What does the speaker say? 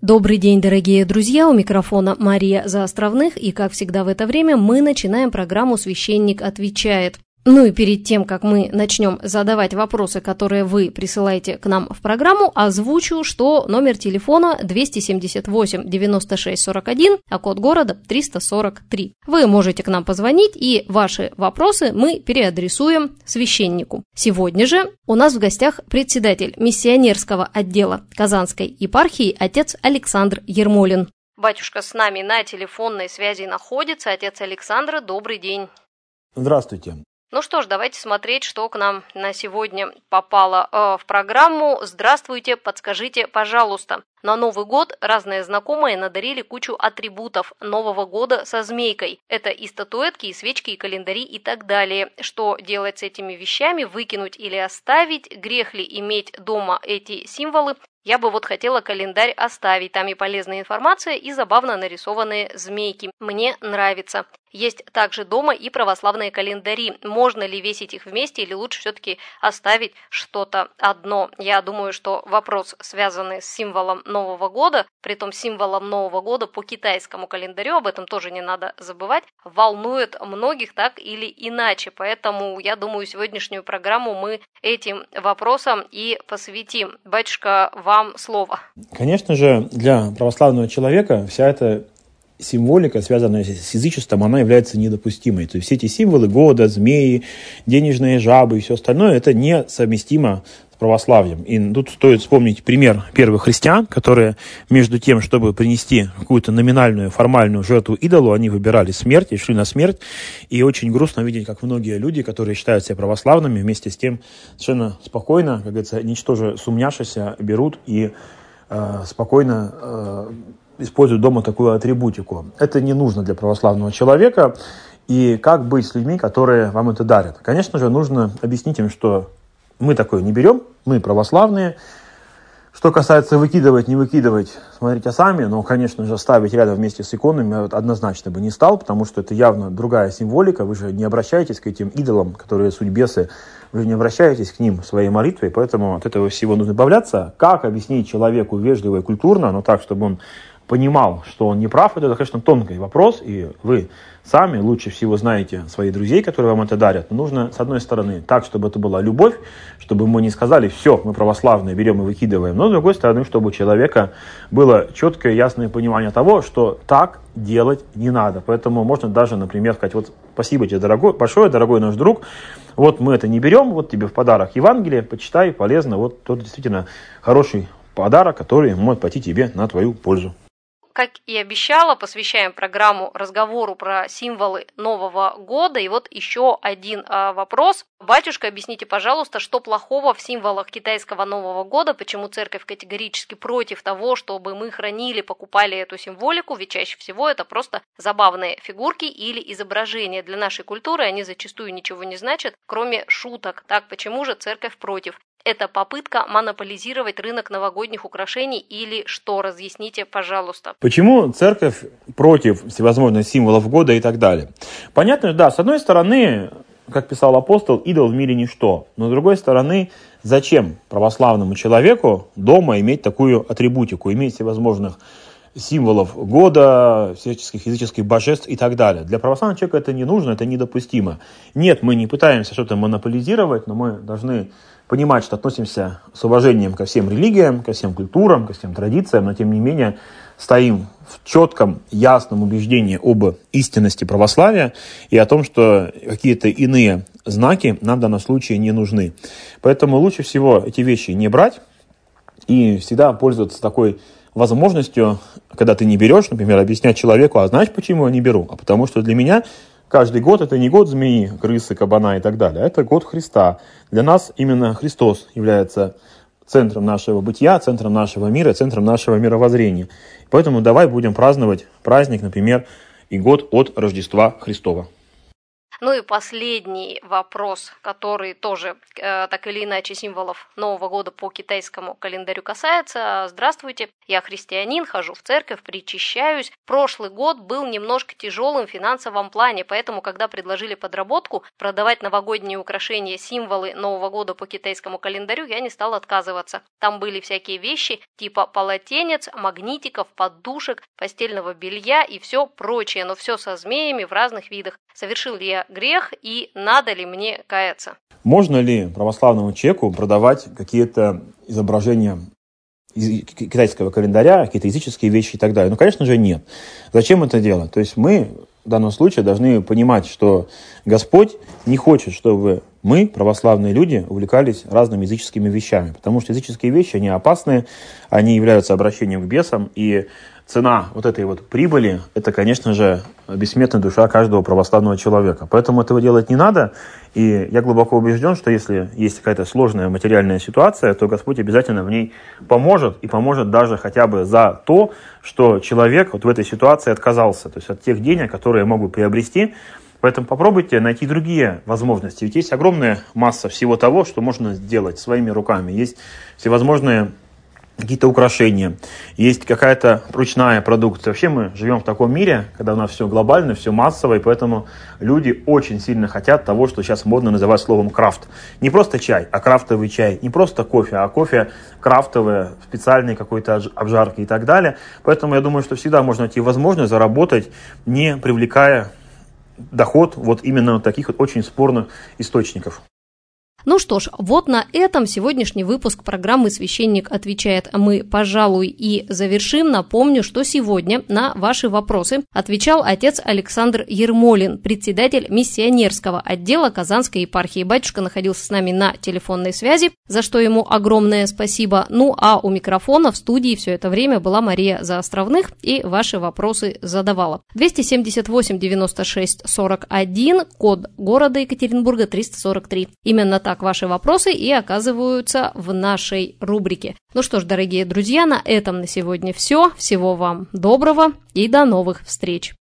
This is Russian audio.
Добрый день, дорогие друзья, у микрофона Мария Заостровных, и как всегда в это время мы начинаем программу «Священник отвечает». Ну и перед тем, как мы начнем задавать вопросы, которые вы присылаете к нам в программу, озвучу, что номер телефона 278 96 41, а код города 343. Вы можете к нам позвонить, и ваши вопросы мы переадресуем священнику. Сегодня же у нас в гостях председатель миссионерского отдела Казанской епархии отец Александр Ермолин. Батюшка с нами на телефонной связи находится. Отец Александр, добрый день. Здравствуйте. Ну что ж, давайте смотреть, что к нам на сегодня попало в программу. Здравствуйте, подскажите, пожалуйста. На Новый год разные знакомые надарили кучу атрибутов Нового года со змейкой. Это и статуэтки, и свечки, и календари, и так далее. Что делать с этими вещами? Выкинуть или оставить? Грех ли иметь дома эти символы? Я бы хотела календарь оставить. Там и полезная информация, и забавно нарисованные змейки. Мне нравится. Есть также дома и православные календари. Можно ли весить их вместе или лучше все-таки оставить что-то одно? Я думаю, что вопрос, связанный с символом Нового года, притом символом Нового года по китайскому календарю, об этом тоже не надо забывать, волнует многих так или иначе. Поэтому, я думаю, сегодняшнюю программу мы этим вопросам и посвятим. Батюшка, вам слово. Конечно же, для православного человека вся эта символика, связанная с язычеством, она является недопустимой. То есть все эти символы года, змеи, денежные жабы и все остальное, это несовместимо с православием. И тут стоит вспомнить пример первых христиан, которые между тем, чтобы принести какую-то номинальную, формальную жертву идолу, они выбирали смерть и шли на смерть. И очень грустно видеть, как многие люди, которые считают себя православными, вместе с тем совершенно спокойно, как говорится, ничтоже сумняшися, берут и спокойно используют дома такую атрибутику. Это не нужно для православного человека. И как быть с людьми, которые вам это дарят? Конечно же, нужно объяснить им, что мы такое не берем, мы православные. Что касается выкидывать, не выкидывать, смотрите сами. Но, конечно же, ставить рядом вместе с иконами я однозначно бы не стал, потому что это явно другая символика. Вы же не обращаетесь к этим идолам, которые суть бесы. Вы же не обращаетесь к ним в своей молитве, поэтому от этого всего нужно избавляться. Как объяснить человеку вежливо и культурно, но так, чтобы он понимал, что он не прав, это, конечно, тонкий вопрос, и вы сами лучше всего знаете своих друзей, которые вам это дарят. Но нужно, с одной стороны, так, чтобы это была любовь, чтобы мы не сказали, все, мы православные, берем и выкидываем, но, с другой стороны, чтобы у человека было четкое, ясное понимание того, что так делать не надо. Поэтому можно даже, например, сказать, спасибо тебе, большое, дорогой наш друг, мы это не берем, тебе в подарок Евангелие, почитай, полезно, тот действительно хороший подарок, который может пойти тебе на твою пользу. Как и обещала, посвящаем программу разговору про символы Нового года. И еще один вопрос. Батюшка, объясните, пожалуйста, что плохого в символах китайского Нового года? Почему церковь категорически против того, чтобы мы хранили, покупали эту символику? Ведь чаще всего это просто забавные фигурки или изображения. Для нашей культуры они зачастую ничего не значат, кроме шуток. Так почему же церковь против? Это попытка монополизировать рынок новогодних украшений или что? Разъясните, пожалуйста. Почему церковь против всевозможных символов года и так далее? Понятно, да, с одной стороны, как писал апостол, идол в мире ничто. Но с другой стороны, зачем православному человеку дома иметь такую атрибутику, иметь всевозможных символов года, всяческих языческих божеств и так далее. Для православного человека это не нужно, это недопустимо. Нет, мы не пытаемся что-то монополизировать, но мы должны понимать, что относимся с уважением ко всем религиям, ко всем культурам, ко всем традициям, но тем не менее стоим в четком, ясном убеждении об истинности православия и о том, что какие-то иные знаки нам в данном случае не нужны. Поэтому лучше всего эти вещи не брать и всегда пользоваться такой возможностью, когда ты не берешь, например, объяснять человеку, а знаешь, почему я не беру? А потому что для меня каждый год это не год змеи, крысы, кабана и так далее, а это год Христа. Для нас именно Христос является центром нашего бытия, центром нашего мира, центром нашего мировоззрения. Поэтому давай будем праздновать праздник, например, и год от Рождества Христова. Ну и последний вопрос, который тоже так или иначе символов Нового года по китайскому календарю касается. Здравствуйте, я христианин, хожу в церковь, причащаюсь. Прошлый год был немножко тяжелым в финансовом плане, поэтому, когда предложили подработку продавать новогодние украшения, символы Нового года по китайскому календарю, я не стала отказываться. Там были всякие вещи типа полотенец, магнитиков, подушек, постельного белья и все прочее, но все со змеями в разных видах. Совершил ли я грех и надо ли мне каяться? Можно ли православному человеку продавать какие-то изображения из китайского календаря, какие-то языческие вещи и так далее? Ну, конечно же, нет. Зачем это делать? То есть мы в данном случае должны понимать, что Господь не хочет, чтобы мы, православные люди, увлекались разными языческими вещами, потому что языческие вещи, они опасные, они являются обращением к бесам, и цена вот этой вот прибыли, это, конечно же, бессмертная душа каждого православного человека. Поэтому этого делать не надо. И я глубоко убежден, что если есть какая-то сложная материальная ситуация, то Господь обязательно в ней поможет. И поможет даже хотя бы за то, что человек вот в этой ситуации отказался. То есть от тех денег, которые могут приобрести. Поэтому попробуйте найти другие возможности. Ведь есть огромная масса всего того, что можно сделать своими руками. Есть всевозможные какие-то украшения, есть какая-то ручная продукция. Вообще мы живем в таком мире, когда у нас все глобально, все массово, и поэтому люди очень сильно хотят того, что сейчас модно называть словом крафт. Не просто чай, а крафтовый чай. Не просто кофе, а кофе крафтовое, специальной какой-то обжарки и так далее. Поэтому я думаю, что всегда можно найти возможность заработать, не привлекая доход вот именно таких вот очень спорных источников. Ну что ж, вот на этом сегодняшний выпуск программы «Священник отвечает» мы, пожалуй, и завершим. Напомню, что сегодня на ваши вопросы отвечал отец Александр Ермолин, председатель миссионерского отдела Казанской епархии. Батюшка находился с нами на телефонной связи, за что ему огромное спасибо. Ну а у микрофона в студии все это время была Мария Заостровных и ваши вопросы задавала. 278 96 41, код города Екатеринбурга 343. Именно так ваши вопросы и оказываются в нашей рубрике. Ну что ж, дорогие друзья, на этом на сегодня все. Всего вам доброго и до новых встреч.